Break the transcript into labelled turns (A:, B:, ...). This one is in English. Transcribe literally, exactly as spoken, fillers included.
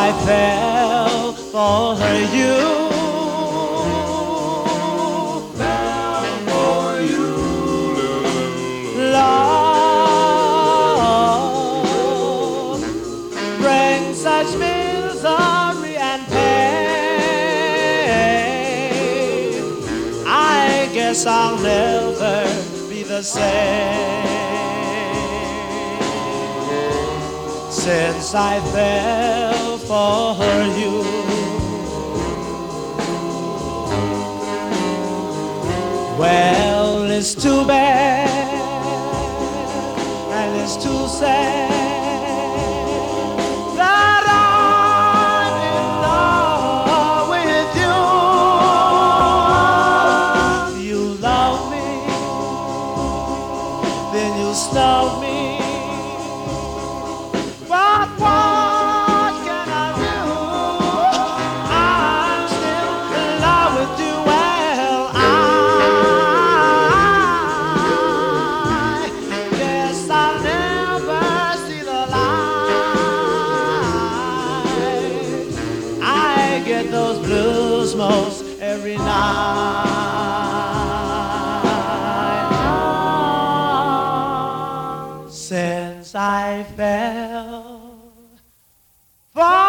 A: I fell for you,
B: Fell for you,
A: love brings such misery and pain. I guess I'll never be the same since I fell for you. Well, it's too bad and it's too sad that I'm in love with you. You love me, then you snub me. But what can I do? I'm still in love with you. Well, I guess I'll never see the light. I get those blues most every night since I fell for